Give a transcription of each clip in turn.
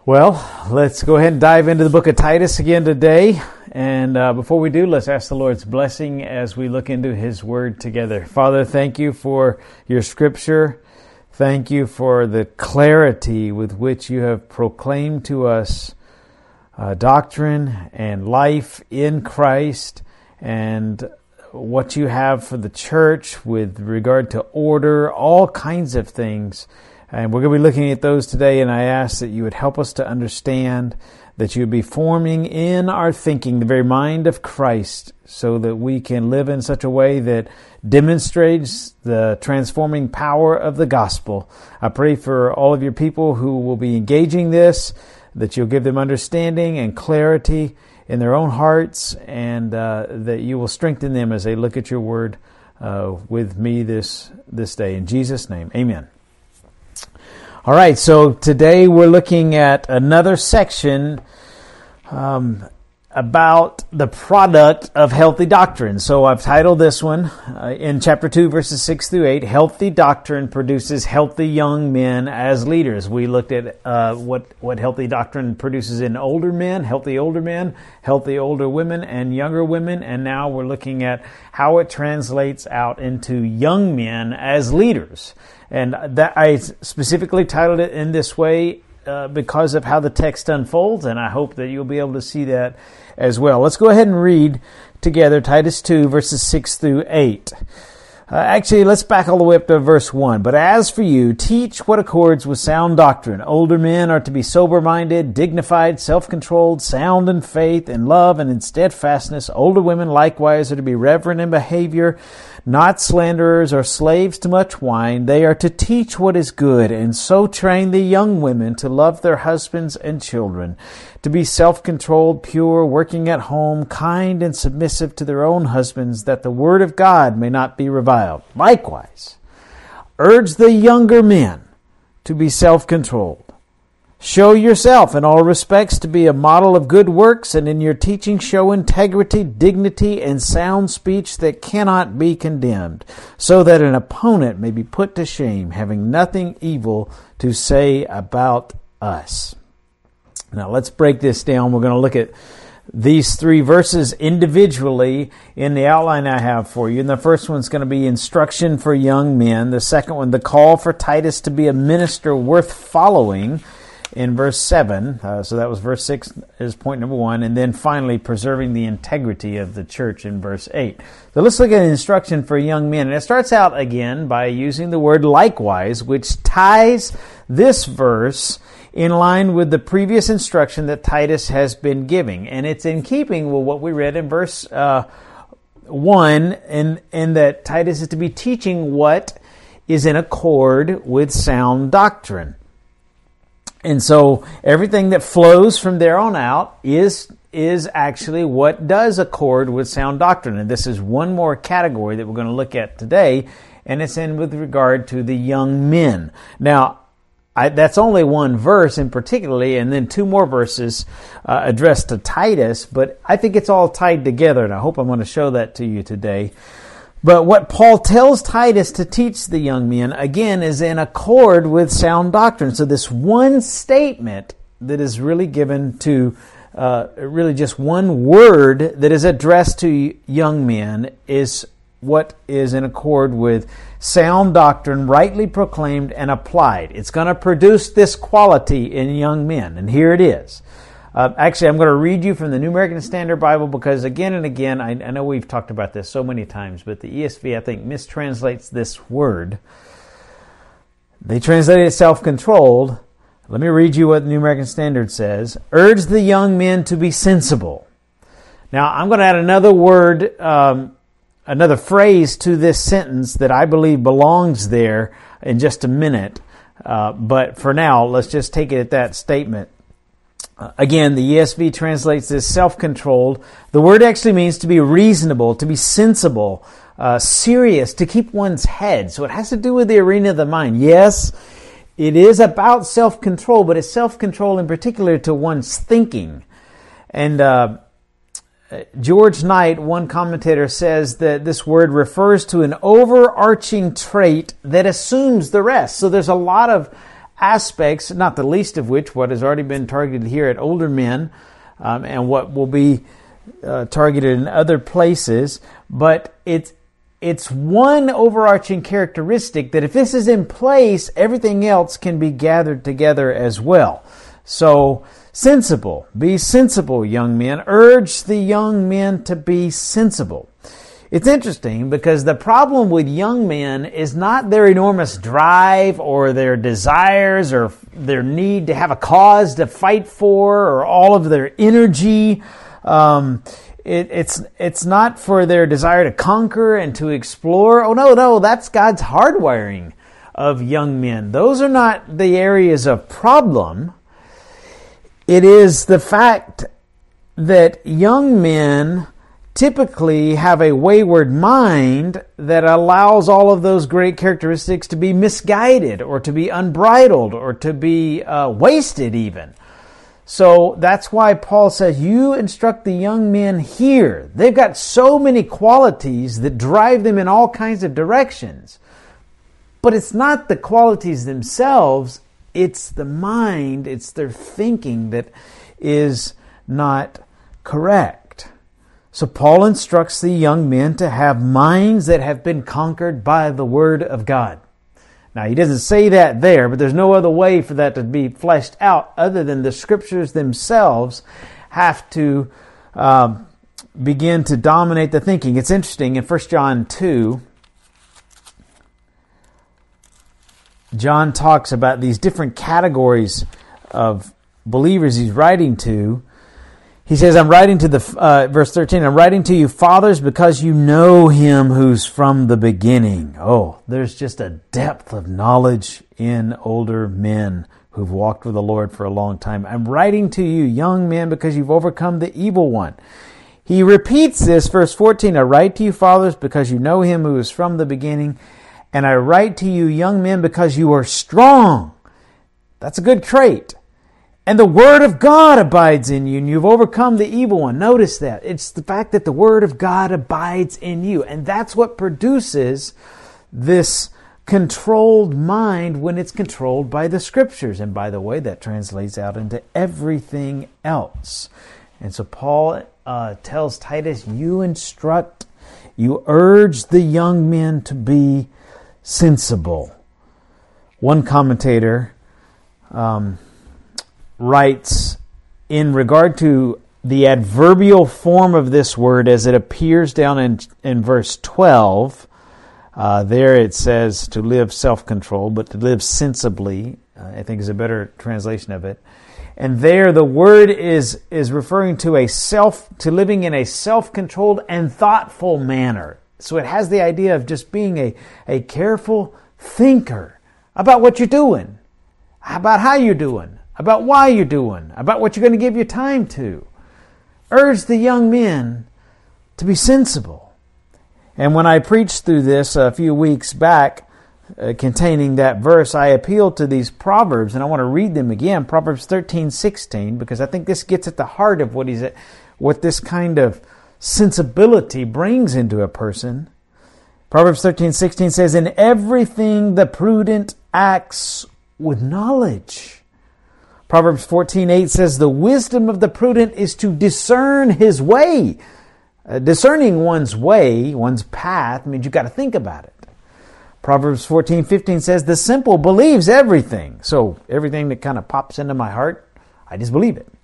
Well, let's go ahead and dive into the book of Titus again today. And before we do, let's ask the Lord's blessing as we look into His Word together. Father, thank you for your Scripture. Thank you for the clarity with which you have proclaimed to us doctrine and life in Christ, and what you have for the church with regard to order, all kinds of things. And we're going to be looking at those today, and I ask that you would help us to understand, that you would be forming in our thinking the very mind of Christ, so that we can live in such a way that demonstrates the transforming power of the gospel. I pray for all of your people who will be engaging this, that you'll give them understanding and clarity in their own hearts, and that you will strengthen them as they look at your word with me this day. In Jesus' name, amen. All right, so today we're looking at another section about the product of healthy doctrine. So I've titled this one in chapter 2, verses 6 through 8, Healthy Doctrine Produces Healthy Young Men as Leaders. We looked at what healthy doctrine produces in older men, healthy older women, and younger women. And now we're looking at how it translates out into young men as leaders. And that I specifically titled it in this way because of how the text unfolds, and I hope that you'll be able to see that as well. Let's go ahead and read together Titus 2, verses 6 through 8. Actually, let's back all the way up to verse 1. But as for you, teach what accords with sound doctrine. Older men are to be sober-minded, dignified, self-controlled, sound in faith, in love, and in steadfastness. Older women likewise are to be reverent in behavior, not slanderers or slaves to much wine. They are to teach what is good, and so train the young women to love their husbands and children, to be self-controlled, pure, working at home, kind and submissive to their own husbands, that the word of God may not be reviled. Likewise, urge the younger men to be self-controlled. Show yourself in all respects to be a model of good works, and in your teaching show integrity, dignity, and sound speech that cannot be condemned, so that an opponent may be put to shame, having nothing evil to say about us. Now let's break this down. We're going to look at these three verses individually in the outline I have for you. And the first one's going to be instruction for young men. The second one, the call for Titus to be a minister worth following, in verse 7. So that was verse 6 is point number 1. And then finally, preserving the integrity of the church in verse 8. So let's look at instruction for young men. And it starts out again by using the word likewise, which ties this verse in line with the previous instruction that Titus has been giving. And it's in keeping with what we read in verse 1, in that Titus is to be teaching what is in accord with sound doctrine. And so everything that flows from there on out is actually what does accord with sound doctrine. And this is one more category that we're going to look at today, and it's in with regard to the young men. Now, that's only one verse in particularly, and then two more verses addressed to Titus, but I think it's all tied together, and I hope I'm going to show that to you today. But what Paul tells Titus to teach the young men, again, is in accord with sound doctrine. So this one statement that is really given to, really just one word that is addressed to young men is what is in accord with sound doctrine, rightly proclaimed and applied. It's going to produce this quality in young men, and here it is. Actually, I'm going to read you from the New American Standard Bible because again and again, I know we've talked about this so many times, but the ESV, I think, mistranslates this word. They translate it self-controlled. Let me read you what the New American Standard says. Urge the young men to be sensible. Now, I'm going to add another word, another phrase to this sentence that I believe belongs there in just a minute. But for now, let's just take it at that statement. Again, the ESV translates this self-controlled. The word actually means to be reasonable, to be sensible, serious, to keep one's head. So it has to do with the arena of the mind. Yes, it is about self-control, but it's self-control in particular to one's thinking. And George Knight, one commentator, says that this word refers to an overarching trait that assumes the rest. So there's a lot of aspects, not the least of which what has already been targeted here at older men, and what will be targeted in other places. But it's one overarching characteristic that if this is in place, everything else can be gathered together as well. So, sensible. Be sensible, young men. Urge the young men to be sensible. It's interesting because the problem with young men is not their enormous drive or their desires or their need to have a cause to fight for or all of their energy. It's not for their desire to conquer and to explore. Oh, no, that's God's hardwiring of young men. Those are not the areas of problem. It is the fact that young men typically have a wayward mind that allows all of those great characteristics to be misguided or to be unbridled or to be wasted even. So that's why Paul says, you instruct the young men here. They've got so many qualities that drive them in all kinds of directions. But it's not the qualities themselves, it's the mind, it's their thinking that is not correct. So Paul instructs the young men to have minds that have been conquered by the Word of God. Now, he doesn't say that there, but there's no other way for that to be fleshed out other than the Scriptures themselves have to begin to dominate the thinking. It's interesting, in 1 John 2, John talks about these different categories of believers he's writing to. He says, I'm writing to verse 13, I'm writing to you, fathers, because you know him who's from the beginning. Oh, there's just a depth of knowledge in older men who've walked with the Lord for a long time. I'm writing to you, young men, because you've overcome the evil one. He repeats this, verse 14, I write to you, fathers, because you know him who is from the beginning. And I write to you, young men, because you are strong. That's a good trait. And the Word of God abides in you, and you've overcome the evil one. Notice that. It's the fact that the Word of God abides in you. And that's what produces this controlled mind when it's controlled by the Scriptures. And by the way, that translates out into everything else. And so Paul tells Titus, you instruct, you urge the young men to be sensible. One commentator writes, in regard to the adverbial form of this word as it appears down in verse 12, there it says to live self-control, but to live sensibly, I think is a better translation of it. And there the word is referring to living in a self-controlled and thoughtful manner. So it has the idea of just being a careful thinker about what you're doing, about how you're doing, about why you're doing, about what you're going to give your time to. Urge the young men to be sensible. And when I preached through this a few weeks back, containing that verse, I appealed to these Proverbs, and I want to read them again, Proverbs 13:16, because I think this gets at the heart of what this kind of sensibility brings into a person. Proverbs 13:16 says, in everything the prudent acts with knowledge. Proverbs 14:8 says, the wisdom of the prudent is to discern his way. Discerning one's way, one's path, means you've got to think about it. Proverbs 14:15 says, the simple believes everything. So everything that kind of pops into my heart, I just believe it.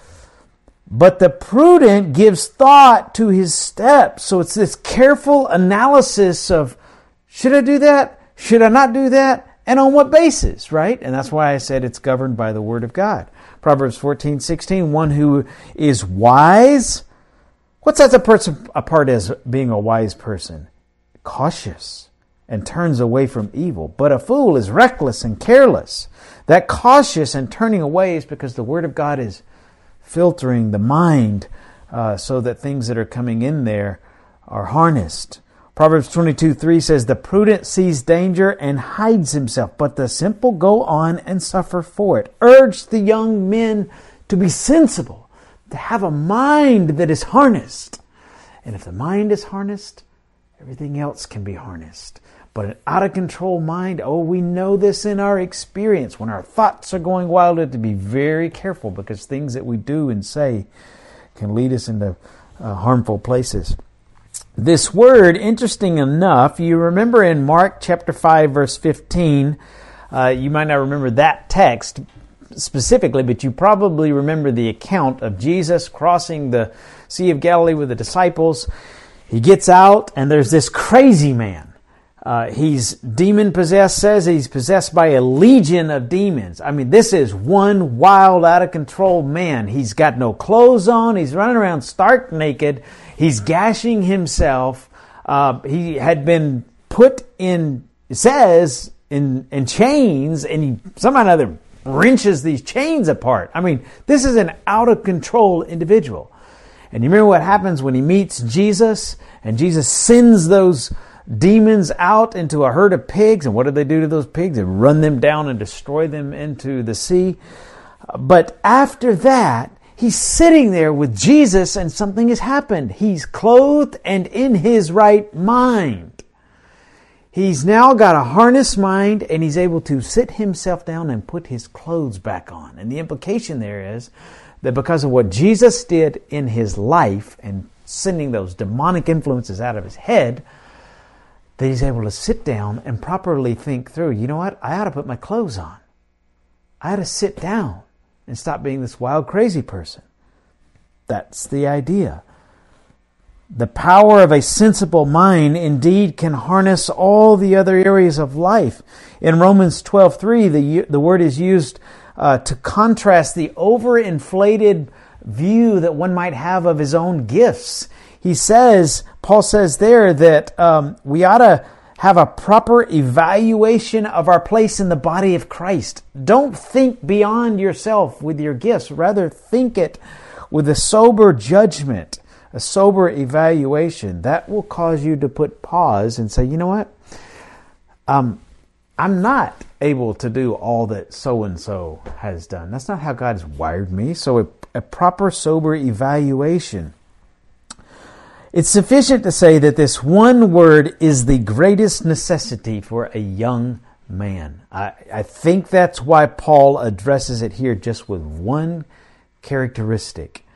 But the prudent gives thought to his steps. So it's this careful analysis of, should I do that? Should I not do that? And on what basis, right? And that's why I said it's governed by the Word of God. Proverbs 14:16, one who is wise. What sets a person apart as being a wise person? Cautious and turns away from evil. But a fool is reckless and careless. That cautious and turning away is because the Word of God is filtering the mind so that things that are coming in there are harnessed. Proverbs 22:3 says, the prudent sees danger and hides himself, but the simple go on and suffer for it. Urge the young men to be sensible, to have a mind that is harnessed. And if the mind is harnessed, everything else can be harnessed. But an out-of-control mind, we know this in our experience. When our thoughts are going wild, we have to be very careful because things that we do and say can lead us into harmful places. This word, interesting enough, you remember in Mark chapter 5, verse 15, you might not remember that text specifically, but you probably remember the account of Jesus crossing the Sea of Galilee with the disciples. He gets out, and there's this crazy man. He's demon-possessed, says he's possessed by a legion of demons. I mean, this is one wild, out-of-control man. He's got no clothes on. He's running around stark naked. He's gashing himself. He had been put in, it says, in chains, and he somehow or other wrenches these chains apart. I mean, this is an out-of-control individual. And you remember what happens when he meets Jesus, and Jesus sends those demons out into a herd of pigs. And what do they do to those pigs? They run them down and destroy them into the sea. But after that, he's sitting there with Jesus and something has happened. He's clothed and in his right mind. He's now got a harnessed mind and he's able to sit himself down and put his clothes back on. And the implication there is that because of what Jesus did in his life and sending those demonic influences out of his head, that he's able to sit down and properly think through, you know what, I ought to put my clothes on. I ought to sit down and stop being this wild, crazy person. That's the idea. The power of a sensible mind indeed can harness all the other areas of life. In Romans 12:3, the word is used to contrast the overinflated view that one might have of his own gifts. Paul says there that we ought to have a proper evaluation of our place in the body of Christ. Don't think beyond yourself with your gifts. Rather, think it with a sober judgment, a sober evaluation. That will cause you to put pause and say, you know what? I'm not able to do all that so-and-so has done. That's not how God's wired me. So a proper, sober evaluation. It's sufficient to say that this one word is the greatest necessity for a young man. I think that's why Paul addresses it here just with one characteristic.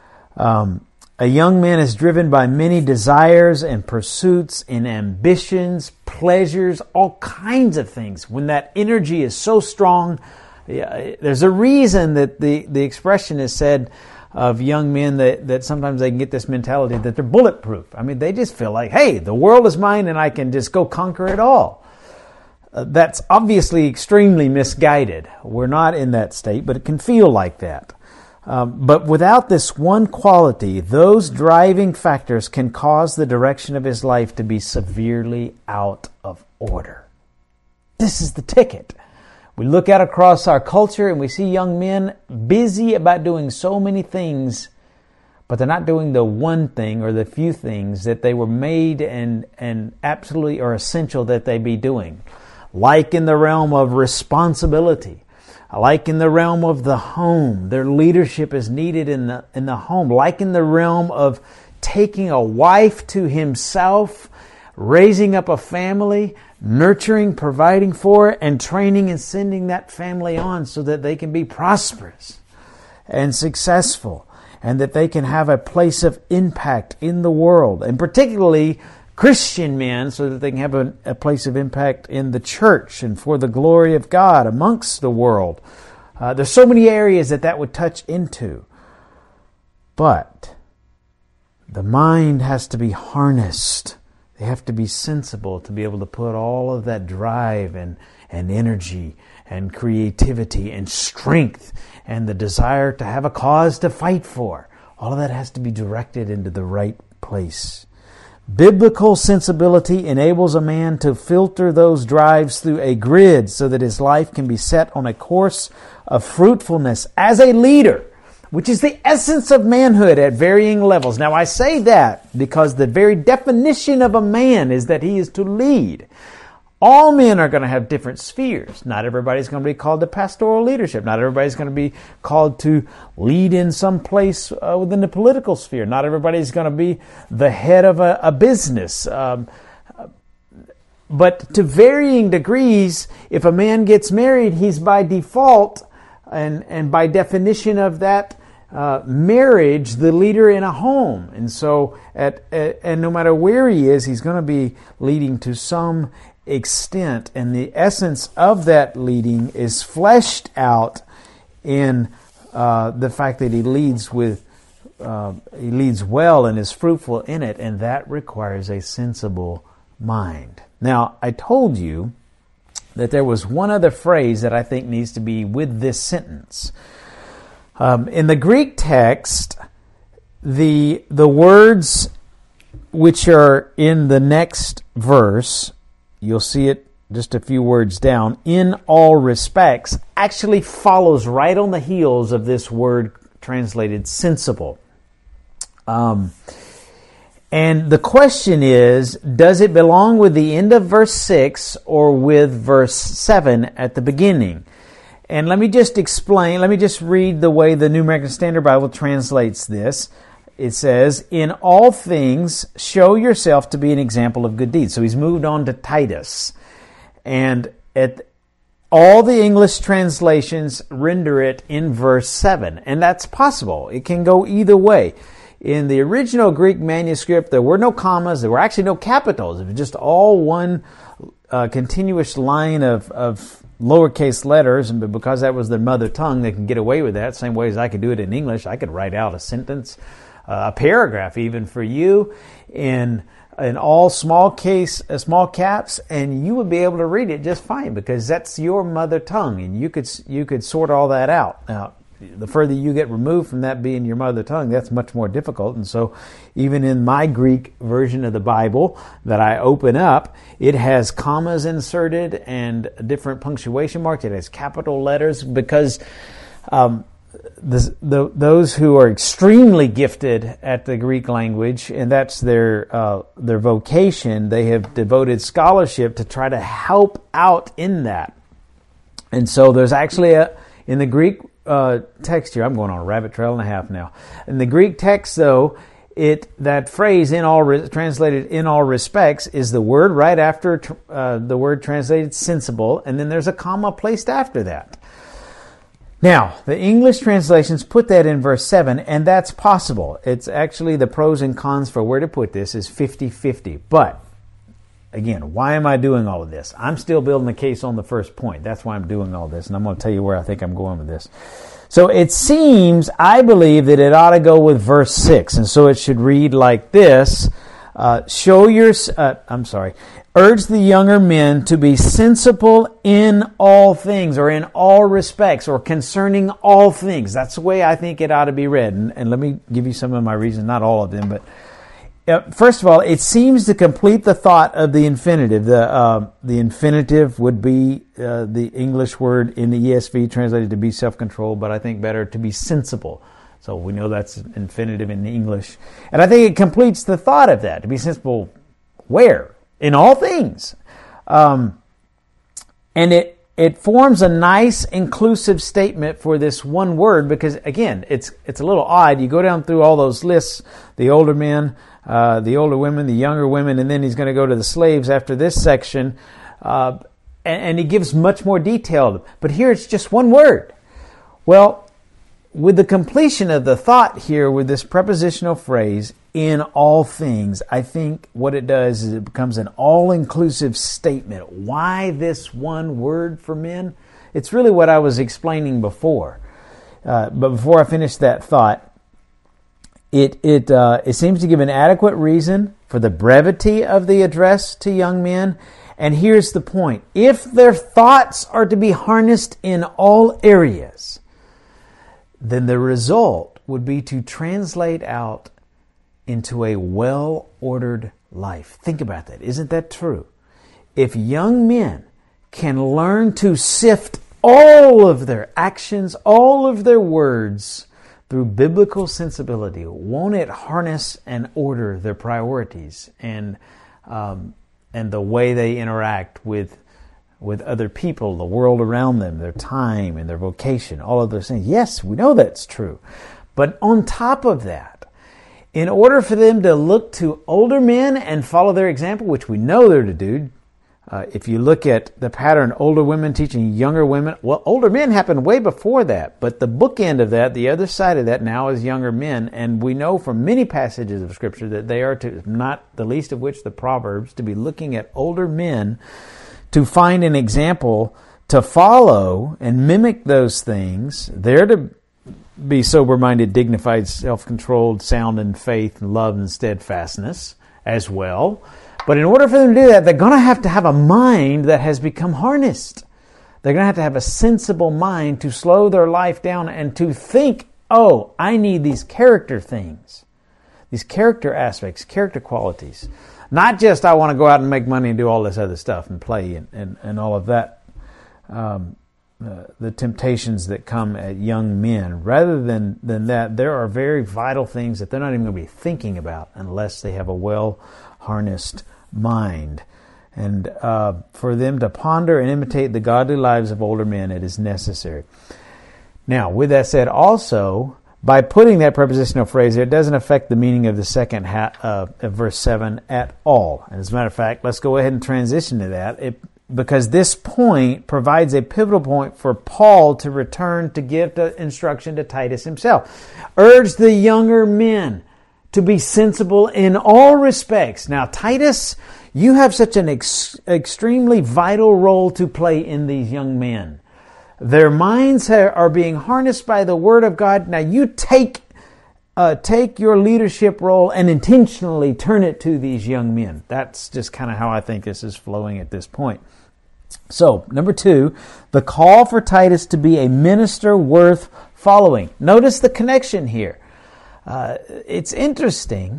A young man is driven by many desires and pursuits and ambitions, pleasures, all kinds of things. When that energy is so strong, there's a reason that the expression is said of young men that sometimes they can get this mentality that they're bulletproof. I mean, they just feel like, hey, the world is mine and I can just go conquer it all. That's obviously extremely misguided. We're not in that state, but it can feel like that. But without this one quality, those driving factors can cause the direction of his life to be severely out of order. This is the ticket. We look out across our culture and we see young men busy about doing so many things, but they're not doing the one thing or the few things that they were made and absolutely are essential that they be doing. Like in the realm of responsibility, like in the realm of the home, their leadership is needed in the home. Like in the realm of taking a wife to himself, raising up a family, nurturing, providing for, and training and sending that family on so that they can be prosperous and successful and that they can have a place of impact in the world, and particularly Christian men so that they can have a place of impact in the church and for the glory of God amongst the world. There's so many areas that would touch into. But the mind has to be harnessed. They have to be sensible to be able to put all of that drive and energy and creativity and strength and the desire to have a cause to fight for. All of that has to be directed into the right place. Biblical sensibility enables a man to filter those drives through a grid so that his life can be set on a course of fruitfulness as a leader, which is the essence of manhood at varying levels. Now, I say that because the very definition of a man is that he is to lead. All men are going to have different spheres. Not everybody's going to be called to pastoral leadership. Not everybody's going to be called to lead in some place within the political sphere. Not everybody's going to be the head of a business. But to varying degrees, if a man gets married, he's by default and by definition of that marriage, the leader in a home. And so, and no matter where he is, he's going to be leading to some extent. And the essence of that leading is fleshed out in the fact that he leads well and is fruitful in it, and that requires a sensible mind. Now, I told you that there was one other phrase that I think needs to be with this sentence. In the Greek text, the words which are in the next verse, you'll see it just a few words down, in all respects, actually follows right on the heels of this word translated sensible. And the question is, does it belong with the end of verse 6 or with verse 7 at the beginning? And let me just explain, let me just read the way the New American Standard Bible translates this. It says, in all things, show yourself to be an example of good deeds. So he's moved on to Titus. And all the English translations render it in verse 7. And that's possible. It can go either way. In the original Greek manuscript, there were no commas. There were actually no capitals. It was just all one continuous line of lowercase letters. And because that was their mother tongue, they can get away with that. Same way as I could do it in English. I could write out a sentence, a paragraph even for you in all small caps, and you would be able to read it just fine because that's your mother tongue, and you could sort all that out. Now, the further you get removed from that being your mother tongue, that's much more difficult. And so even in my Greek version of the Bible that I open up, it has commas inserted and different punctuation marks. It has capital letters because those who are extremely gifted at the Greek language, and that's their vocation, they have devoted scholarship to try to help out in that. And so there's actually in the Greek text here, I'm going on a rabbit trail and a half now. In the Greek text, though, that phrase translated in all respects is the word right after the word translated sensible, and then there's a comma placed after that. Now, the English translations put that in verse 7, and that's possible. It's actually the pros and cons for where to put this is 50-50. But, again, why am I doing all of this? I'm still building the case on the first point. That's why I'm doing all this, and I'm going to tell you where I think I'm going with this. So it seems, I believe, that it ought to go with verse 6, and so it should read like this. Urge the younger men to be sensible in all things, or in all respects, or concerning all things. That's the way I think it ought to be read. And let me give you some of my reasons, not all of them. But first of all, it seems to complete the thought of the infinitive. The infinitive would be the English word in the ESV translated to be self-controlled, but I think better to be sensible. So we know that's infinitive in the English. And I think it completes the thought of that, to be sensible where? In all things. And it forms a nice inclusive statement for this one word because, again, it's a little odd. You go down through all those lists, the older men, the older women, the younger women, and then he's going to go to the slaves after this section. And he gives much more detail. But here it's just one word. Well, with the completion of the thought here with this prepositional phrase, in all things, I think what it does is it becomes an all-inclusive statement. Why this one word for men? It's really what I was explaining before. But before I finish that thought, it seems to give an adequate reason for the brevity of the address to young men. And here's the point. If their thoughts are to be harnessed in all areas, then the result would be to translate out into a well-ordered life. Think about that. Isn't that true? If young men can learn to sift all of their actions, all of their words through biblical sensibility, won't it harness and order their priorities and the way they interact with other people, the world around them, their time and their vocation, all of those things? Yes, we know that's true. But on top of that, in order for them to look to older men and follow their example, which we know they're to do, If you look at the pattern, older women teaching younger women, well, older men happened way before that, but the bookend of that, the other side of that now is younger men, and we know from many passages of Scripture that they are to, not the least of which the Proverbs, to be looking at older men to find an example to follow and mimic those things. They're to be sober-minded, dignified, self-controlled, sound in faith, and love and steadfastness as well. But in order for them to do that, they're going to have a mind that has become harnessed. They're going to have a sensible mind to slow their life down and to think, oh, I need these character things, these character aspects, character qualities. Not just I want to go out and make money and do all this other stuff and play and all of that, the temptations that come at young men. Rather than that, there are very vital things that they're not even going to be thinking about unless they have a well-harnessed mind. And for them to ponder and imitate the godly lives of older men, it is necessary. Now, with that said, also, by putting that prepositional phrase there, it doesn't affect the meaning of the second half of verse 7 at all. And as a matter of fact, let's go ahead and transition to that, because this point provides a pivotal point for Paul to return to give the instruction to Titus himself. Urge the younger men to be sensible in all respects. Now, Titus, you have such an extremely vital role to play in these young men. Their minds are being harnessed by the Word of God. Now, you take your leadership role and intentionally turn it to these young men. That's just kind of how I think this is flowing at this point. So, number 2, the call for Titus to be a minister worth following. Notice the connection here. It's interesting.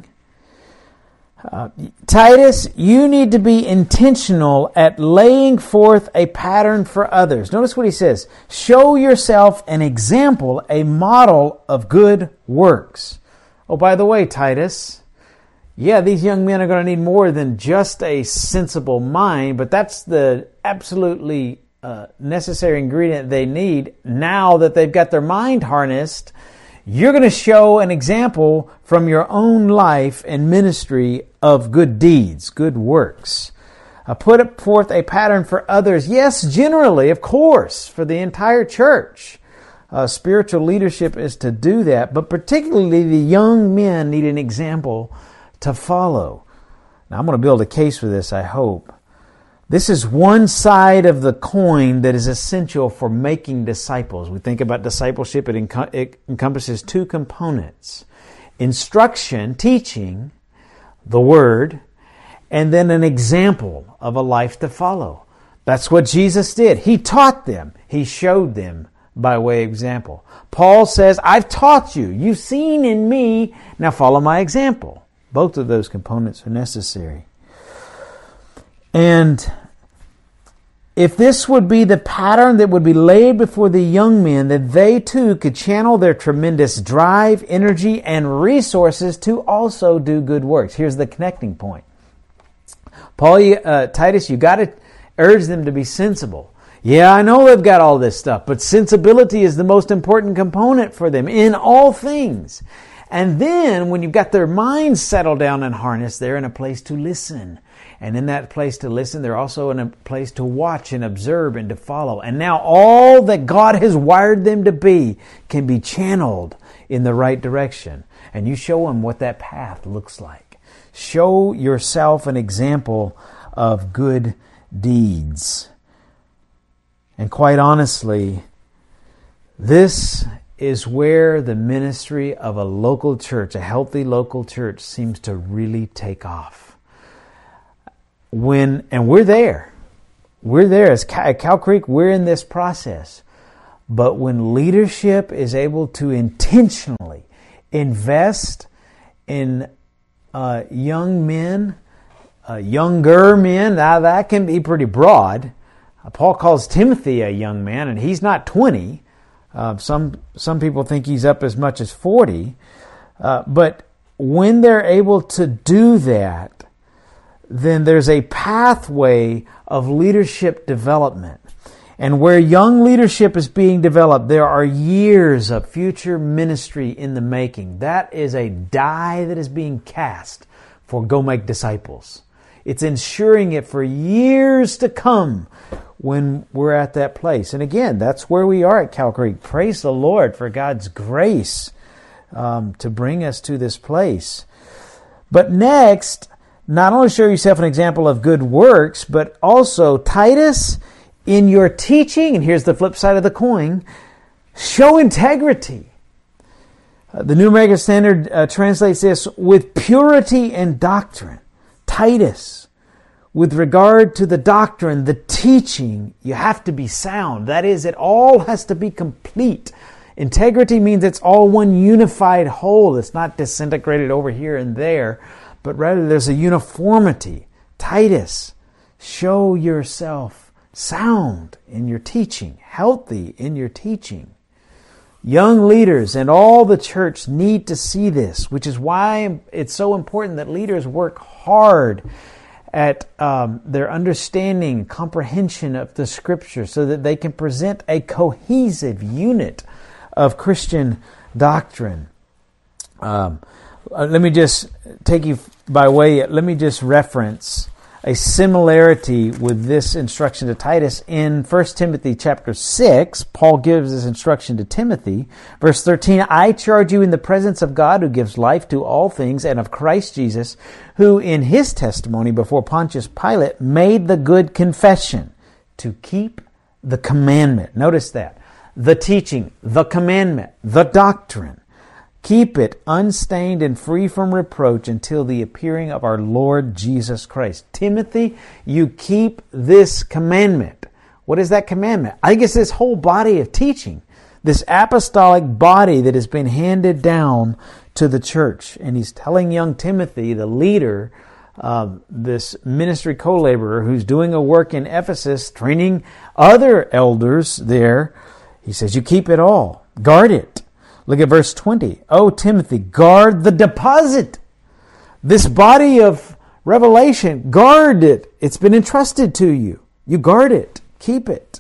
Titus, you need to be intentional at laying forth a pattern for others. Notice what he says. Show yourself an example, a model of good works. Oh, by the way, Titus, yeah, these young men are going to need more than just a sensible mind, but that's the absolutely necessary ingredient they need now that they've got their mind harnessed. You're going to show an example from your own life and ministry of good deeds, good works. Put forth a pattern for others. Yes, generally, of course, for the entire church. Spiritual leadership is to do that, but particularly the young men need an example to follow. Now, I'm going to build a case for this, I hope. This is one side of the coin that is essential for making disciples. We think about discipleship, it encompasses 2 components. Instruction, teaching, the Word, and then an example of a life to follow. That's what Jesus did. He taught them. He showed them by way of example. Paul says, I've taught you. You've seen in me. Now follow my example. Both of those components are necessary. And if this would be the pattern that would be laid before the young men, that they too could channel their tremendous drive, energy, and resources to also do good works. Here's the connecting point. Titus, you got to urge them to be sensible. Yeah, I know they've got all this stuff, but sensibility is the most important component for them in all things. And then when you've got their minds settled down and harnessed, they're in a place to listen. And in that place to listen, they're also in a place to watch and observe and to follow. And now all that God has wired them to be can be channeled in the right direction. And you show them what that path looks like. Show yourself an example of good deeds. And quite honestly, this is where the ministry of a local church, a healthy local church, seems to really take off. And we're there. We're there. At Cow Creek, we're in this process. But when leadership is able to intentionally invest in young men, younger men, now that can be pretty broad. Paul calls Timothy a young man, and he's not 20. Some people think he's up as much as 40. But when they're able to do that, then there's a pathway of leadership development. And where young leadership is being developed, there are years of future ministry in the making. That is a die that is being cast for go make disciples. It's ensuring it for years to come when we're at that place. And again, that's where we are at Cow Creek. Praise the Lord for God's grace to bring us to this place. But next, not only show yourself an example of good works, but also, Titus, in your teaching, and here's the flip side of the coin, show integrity. The New American Standard translates this with purity and doctrine. Titus, with regard to the doctrine, the teaching, you have to be sound. That is, it all has to be complete. Integrity means it's all one unified whole. It's not disintegrated over here and there, but rather there's a uniformity. Titus, show yourself sound in your teaching, healthy in your teaching. Young leaders and all the church need to see this, which is why it's so important that leaders work hard at their understanding, comprehension of the Scripture so that they can present a cohesive unit of Christian doctrine. Let me just take you by way, let me just reference a similarity with this instruction to Titus. In 1 Timothy chapter 6, Paul gives this instruction to Timothy. Verse 13, I charge you in the presence of God who gives life to all things and of Christ Jesus, who in his testimony before Pontius Pilate made the good confession to keep the commandment. Notice that. The teaching, the commandment, the doctrine. Keep it unstained and free from reproach until the appearing of our Lord Jesus Christ. Timothy, you keep this commandment. What is that commandment? I think it's this whole body of teaching, this apostolic body that has been handed down to the church. And he's telling young Timothy, the leader, this ministry co-laborer who's doing a work in Ephesus, training other elders there, he says, you keep it all. Guard it. Look at verse 20. O Timothy, guard the deposit. This body of revelation, guard it. It's been entrusted to you. You guard it. Keep it.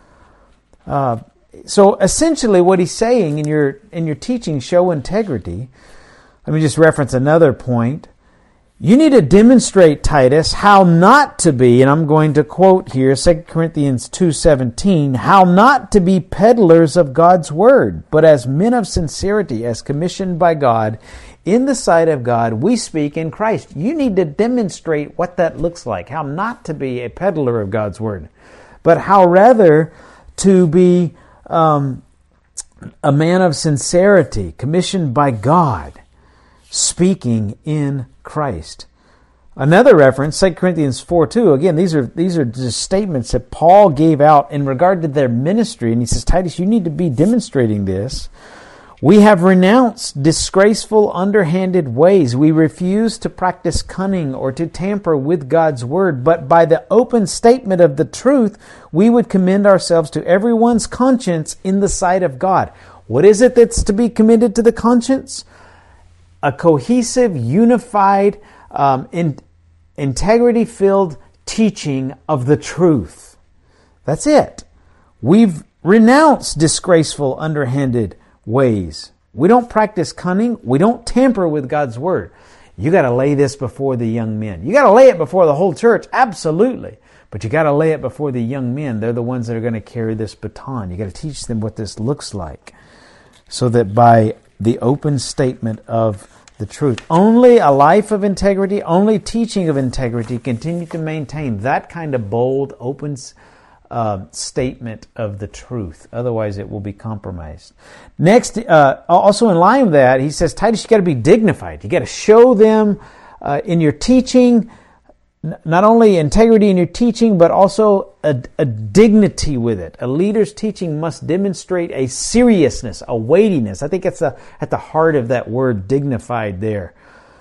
So essentially what he's saying in your teaching, show integrity. Let me just reference another point. You need to demonstrate, Titus, how not to be, and I'm going to quote here 2 Corinthians 2:17, how not to be peddlers of God's word, but as men of sincerity, as commissioned by God, in the sight of God, we speak in Christ. You need to demonstrate what that looks like, how not to be a peddler of God's word, but how rather to be a man of sincerity, commissioned by God, speaking in Christ. Another reference, 2 Corinthians 4:2. Again, these are just statements that Paul gave out in regard to their ministry. And he says, Titus, you need to be demonstrating this. We have renounced disgraceful, underhanded ways. We refuse to practice cunning or to tamper with God's word. But by the open statement of the truth, we would commend ourselves to everyone's conscience in the sight of God. What is it that's to be commended to the conscience? A cohesive, unified, integrity-filled teaching of the truth. That's it. We've renounced disgraceful, underhanded ways. We don't practice cunning. We don't tamper with God's word. You got to lay this before the young men. You got to lay it before the whole church, absolutely. But you got to lay it before the young men. They're the ones that are going to carry this baton. You got to teach them what this looks like, so that by the open statement of the truth, only a life of integrity, only teaching of integrity, continue to maintain that kind of bold, open statement of the truth. Otherwise, it will be compromised. Next, also in line with that, he says, Titus, you got to be dignified. You got to show them in your teaching, not only integrity in your teaching, but also a dignity with it. A leader's teaching must demonstrate a seriousness, a weightiness. I think it's at the heart of that word, dignified there.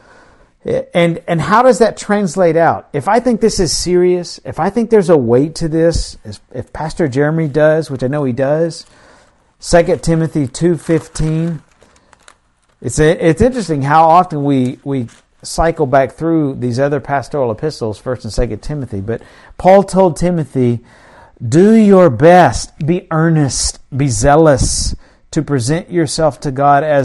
And how does that translate out? If I think this is serious, if I think there's a weight to this, if Pastor Jeremy does, which I know he does, 2 Timothy 2:15, it's interesting how often we cycle back through these other pastoral epistles, 1 and 2 Timothy. But Paul told Timothy, do your best, be earnest, be zealous to present yourself to God as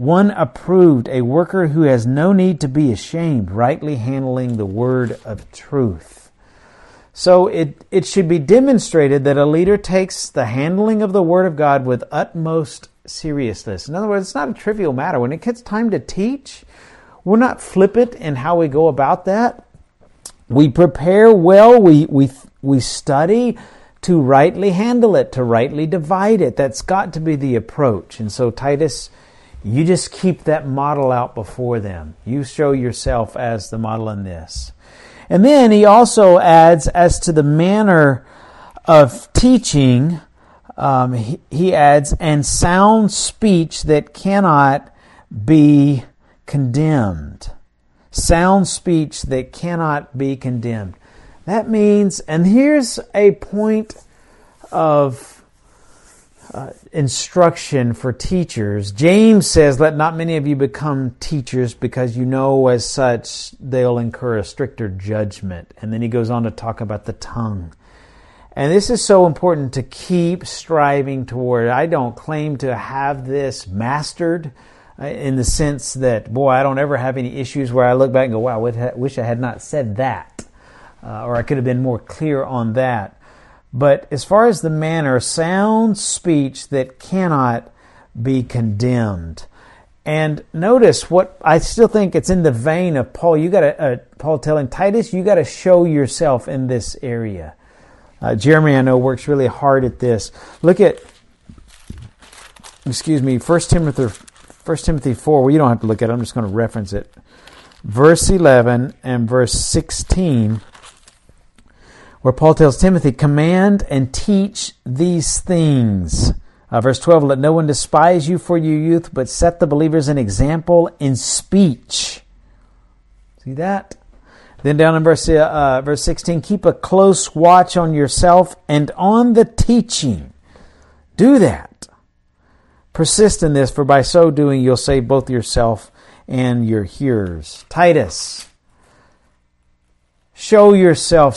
one approved, a worker who has no need to be ashamed, rightly handling the word of truth. So it should be demonstrated that a leader takes the handling of the word of God with utmost seriousness. In other words, it's not a trivial matter. When it gets time to teach, we're not flippant in how we go about that. We prepare well, we study to rightly handle it, to rightly divide it. That's got to be the approach. And so Titus, you just keep that model out before them. You show yourself as the model in this. And then he also adds, as to the manner of teaching, he adds, and sound speech that cannot be condemned. Sound speech that cannot be condemned. That means, and here's a point of instruction for teachers. James says, let not many of you become teachers, because you know as such they'll incur a stricter judgment. And then he goes on to talk about the tongue. And this is so important to keep striving toward. I don't claim to have this mastered in the sense that, boy, I don't ever have any issues where I look back and go, wow, I wish I had not said that. Or I could have been more clear on that. But as far as the manner, sound speech that cannot be condemned. And notice what I still think it's in the vein of Paul. Paul telling Titus, you got to show yourself in this area. Jeremy, I know, works really hard at this. Look at, 1 Timothy 4. Well, you don't have to look at it. I'm just going to reference it. Verse 11 and verse 16. Where Paul tells Timothy, command and teach these things. Verse 12, let no one despise you for your youth, but set the believers an example in speech. See that? Then down in verse 16, keep a close watch on yourself and on the teaching. Do that. Persist in this, for by so doing you'll save both yourself and your hearers. Titus, show yourself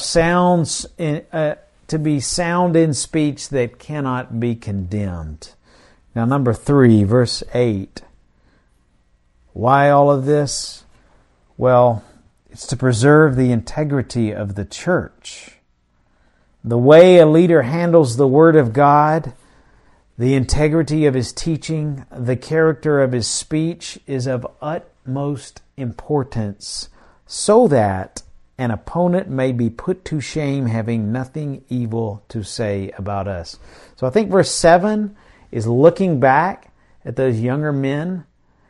to be sound in speech that cannot be condemned. Now, number 3, verse 8. Why all of this? Well, it's to preserve the integrity of the church. The way a leader handles the Word of God, the integrity of his teaching, the character of his speech is of utmost importance, so that an opponent may be put to shame, having nothing evil to say about us. So I think verse 7 is looking back at those younger men,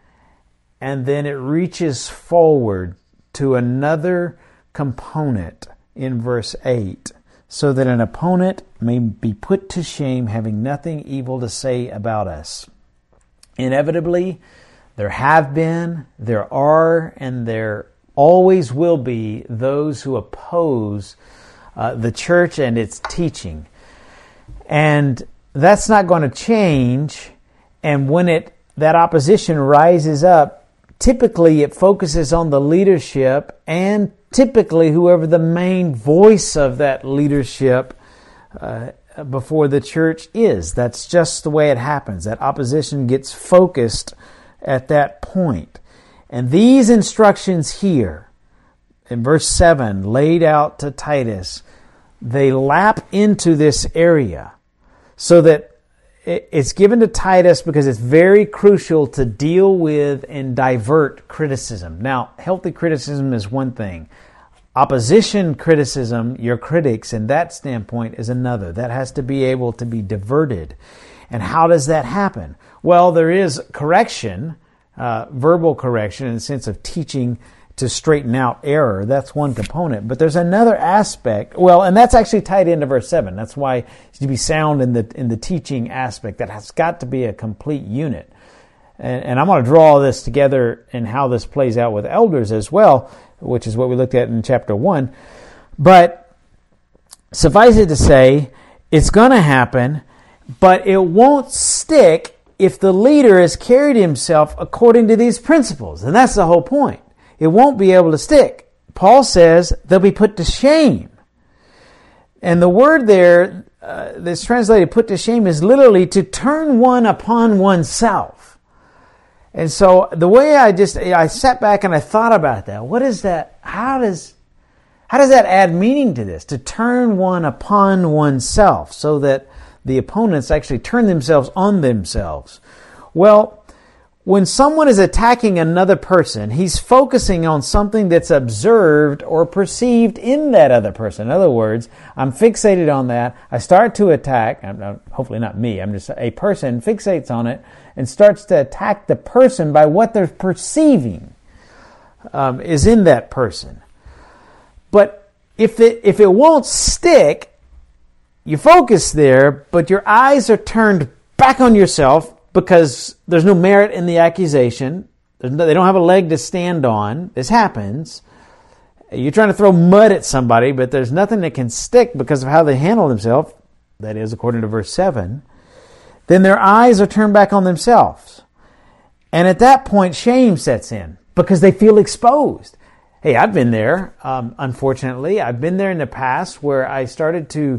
and then it reaches forward to another component in verse 8, so that an opponent may be put to shame, having nothing evil to say about us. Inevitably, there have been, there are, and there always will be those who oppose the church and its teaching. And that's not going to change. And when that opposition rises up, typically it focuses on the leadership, and typically whoever the main voice of that leadership before the church is. That's just the way it happens. That opposition gets focused at that point. And these instructions here, in verse 7, laid out to Titus, they lap into this area so that it's given to Titus because it's very crucial to deal with and divert criticism. Now, healthy criticism is one thing. Opposition criticism, your critics, in that standpoint, is another. That has to be able to be diverted. And how does that happen? Well, there is correction, verbal correction in the sense of teaching to straighten out error. That's one component. But there's another aspect. Well, and that's actually tied into verse 7. That's why to be sound in the teaching aspect. That has got to be a complete unit. And I'm going to draw this together and how this plays out with elders as well, which is what we looked at in chapter 1. But suffice it to say, it's going to happen, but it won't stick if the leader has carried himself according to these principles. And that's the whole point. It won't be able to stick. Paul says they'll be put to shame. And the word there that's translated put to shame is literally to turn one upon oneself. And so the way I sat back and I thought about that. What is that? How does that add meaning to this? To turn one upon oneself so that the opponents actually turn themselves on themselves. Well, when someone is attacking another person, he's focusing on something that's observed or perceived in that other person. In other words, I'm fixated on that. I start to attack, hopefully not me, I'm just a person fixates on it and starts to attack the person by what they're perceiving is in that person. But if it won't stick, you focus there, but your eyes are turned back on yourself because there's no merit in the accusation. They don't have a leg to stand on. This happens. You're trying to throw mud at somebody, but there's nothing that can stick because of how they handle themselves. That is, according to verse 7. Then their eyes are turned back on themselves. And at that point, shame sets in because they feel exposed. Hey, I've been there, unfortunately. I've been there in the past where I started to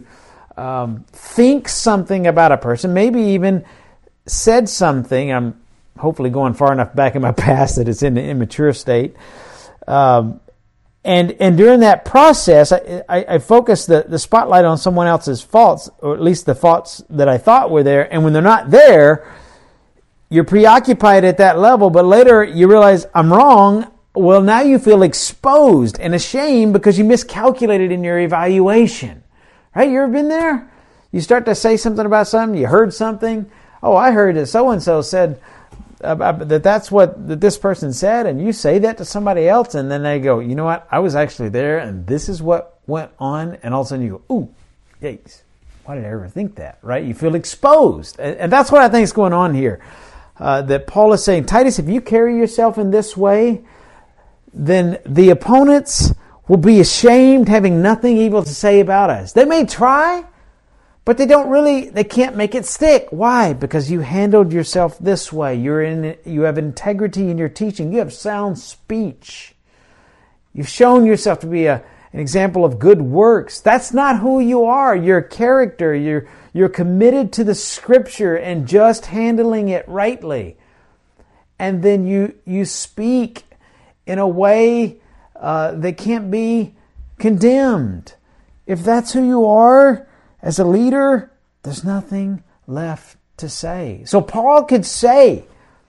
think something about a person, maybe even said something. I'm hopefully going far enough back in my past that it's in the immature state. And during that process, I focused the spotlight on someone else's faults, or at least the faults that I thought were there. And when they're not there, you're preoccupied at that level, but later you realize, I'm wrong. Well, now you feel exposed and ashamed because you miscalculated in your evaluation. Right? You ever been there? You start to say something about something, you heard something. Oh, I heard that so-and-so said that's what this person said, and you say that to somebody else, and then they go, you know what? I was actually there, and this is what went on, and all of a sudden you go, ooh, yikes. Why did I ever think that? Right? You feel exposed. And that's what I think is going on here. That Paul is saying, Titus, if you carry yourself in this way, then the opponents will be ashamed, having nothing evil to say about us. They may try, but they can't make it stick. Why? Because you handled yourself this way. You have integrity in your teaching. You have sound speech. You've shown yourself to be an example of good works. That's not who you are. Your character. You're committed to the Scripture and just handling it rightly. And then you speak in a way that can't be condemned. If that's who you are as a leader, there's nothing left to say. So Paul could say,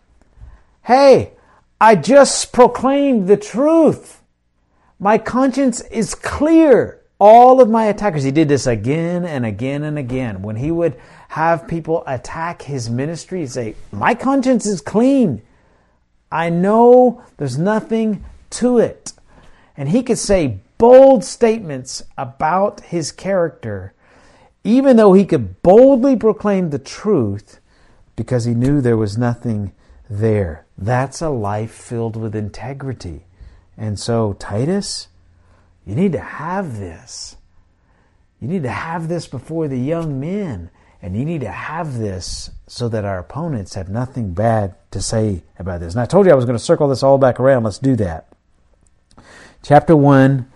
hey, I just proclaimed the truth. My conscience is clear. All of my attackers, he did this again and again and again. When he would have people attack his ministry, he'd say, my conscience is clean. I know there's nothing to it. And he could say bold statements about his character, even though he could boldly proclaim the truth because he knew there was nothing there. That's a life filled with integrity. And so, Titus, you need to have this. You need to have this before the young men. And you need to have this so that our opponents have nothing bad to say about this. And I told you I was going to circle this all back around. Let's do that. Chapter 1,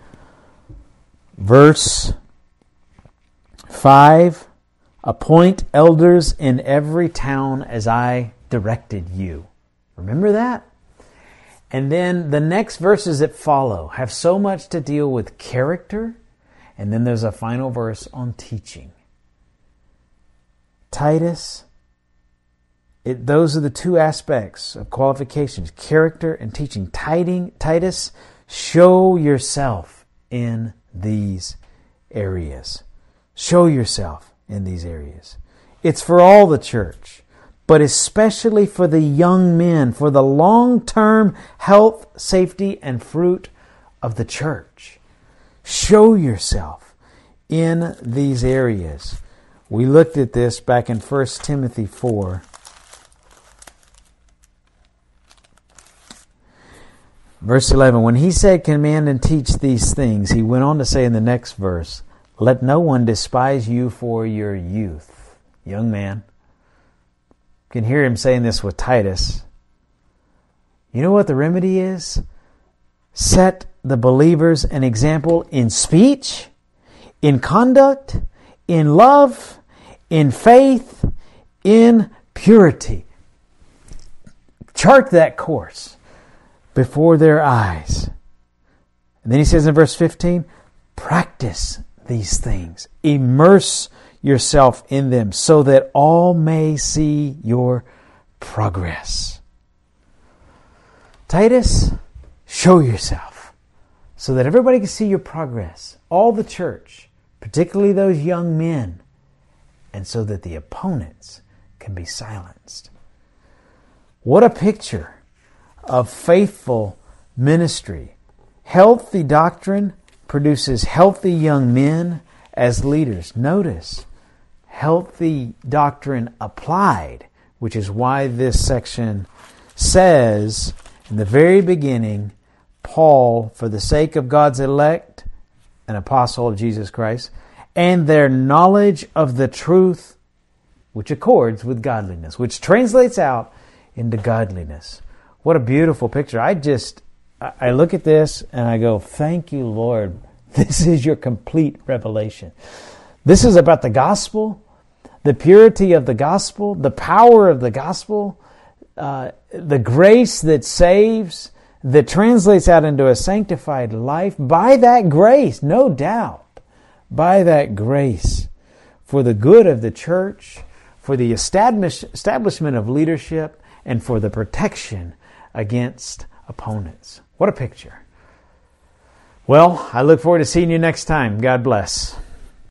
verse 5. Appoint elders in every town as I directed you. Remember that? And then the next verses that follow have so much to deal with character. And then there's a final verse on teaching. Titus, those are the two aspects of qualifications, character and teaching. Titus, show yourself in these areas. Show yourself in these areas. It's for all the church, but especially for the young men, for the long-term health, safety, and fruit of the church. Show yourself in these areas. We looked at this back in 1 Timothy 4. Verse 11, when he said, command and teach these things, he went on to say in the next verse, let no one despise you for your youth. Young man. You can hear him saying this with Titus. You know what the remedy is? Set the believers an example in speech, in conduct, in love, in faith, in purity. Chart that course before their eyes. And then he says in verse 15, practice these things. Immerse yourself in them so that all may see your progress. Titus, show yourself so that everybody can see your progress. All the church, particularly those young men, and so that the opponents can be silenced. What a picture of faithful ministry. Healthy doctrine produces healthy young men as leaders. Notice, healthy doctrine applied, which is why this section says in the very beginning, Paul, for the sake of God's elect, an apostle of Jesus Christ, and their knowledge of the truth, which accords with godliness, which translates out into godliness. What a beautiful picture. I look at this and I go, thank you, Lord. This is your complete revelation. This is about the gospel, the purity of the gospel, the power of the gospel, the grace that saves, that translates out into a sanctified life. By that grace, no doubt, by that grace, for the good of the church, for the establishment of leadership, and for the protection against opponents. What a picture. Well, I look forward to seeing you next time. God bless.